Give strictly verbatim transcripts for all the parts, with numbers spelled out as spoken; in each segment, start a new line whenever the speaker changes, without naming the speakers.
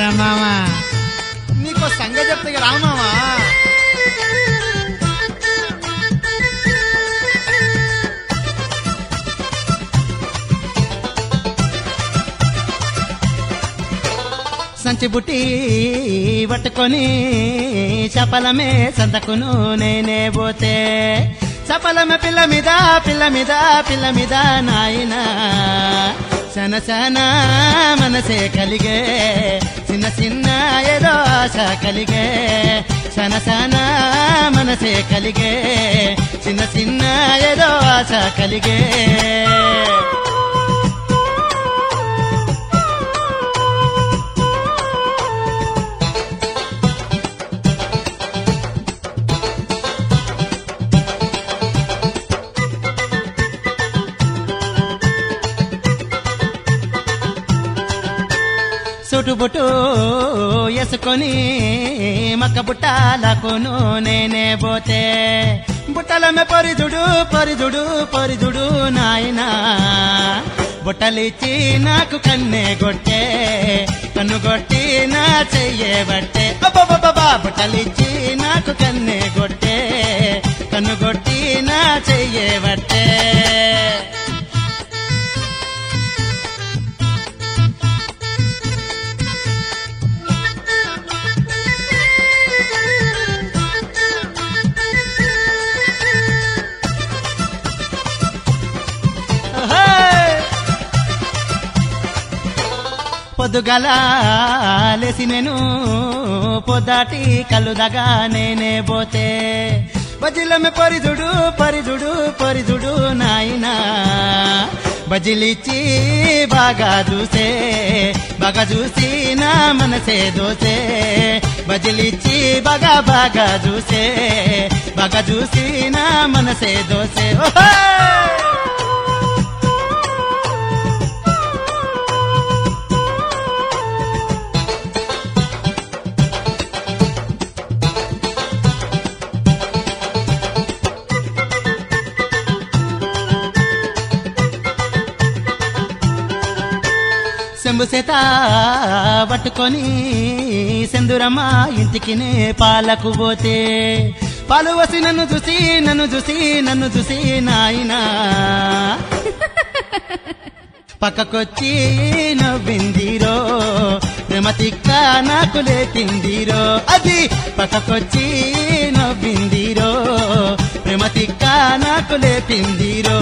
మామా
నీకో సంగతి చెప్తే రా మామా.
సంచి బుట్టి పట్టుకొని చపలమే సంతకును నేనే పోతే చపలమే పిల్ల మీద పిల్ల మీద పిల్ల మీద నాయనా సన సన మనసే కలిగే చిన్న చిన్న ఏదో ఆశ కలిగే సన సన మనసే కలిగే చిన్న చిన్న ఏదో ఆశ కలిగే సుటు బుట్టు వేసుకొని మక్క బుట్టాలకును నేనే పోతే బుట్టలమే పరిదుడు పరిదుడు పరిదుడు నాయనా బుట్టలిచ్చి నాకు కన్నే కొట్టే కన్ను కొట్టి నా చెయ్యే బట్టే అబ్బబ్బబ్బా బుట్టలిచ్చి నాకు కన్నే కొట్టే కన్ను కొట్టి నా చెయ్యే బట్టే పొద్దుగల లేసి నేను పొద్దాటి కలుదగా నేనే పోతే బజిలమే పరిదుడు పరిదుడు పరిదుడు నాయనా బజిలిచ్చి బాగా చూసే బాగా చూసి నా మనసే దోసే బజిలిచ్చి బాగా బాగా చూసే బాగా చూసి నా మనసే దోసే ఓహో చెంబు చేత పట్టుకొని సెందురమ్మ ఇంటికి నే పాలకు పోతే పాలు వసి నన్ను చూసి నన్ను చూసి నన్ను చూసి నాయనా పక్కకొచ్చి నవ్విందిరో ప్రేమ తిక్క నాకు లేపిందిరో అది పక్కకొచ్చి నవ్విందిరో ప్రేమ తిక్క నాకు లేపిందిరో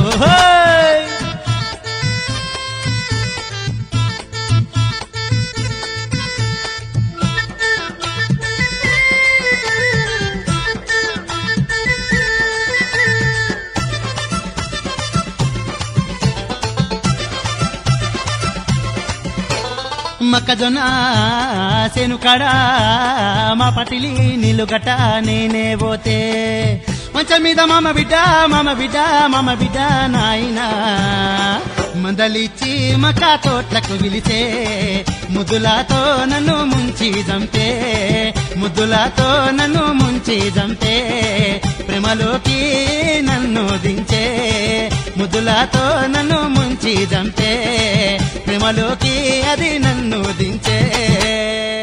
మక్కజొన్న సేను కాడ మా పటిలి నిలుగట నేనే పోతే మంచం మీద మామ బిడ్డ మామ బిడ్డ మామ బిడ్డ నాయనా మందలిచ్చి మక్క తోట్లకు పిలిచే ముద్దులతో నన్ను ముంచి జంపే ముద్దులతో నన్ను ముంచి జంపే ప్రేమలోకి నన్ను దించే ముద్దులతో నన్ను ముంచి జంపే ప్రేమలోకి అది నన్ను దించే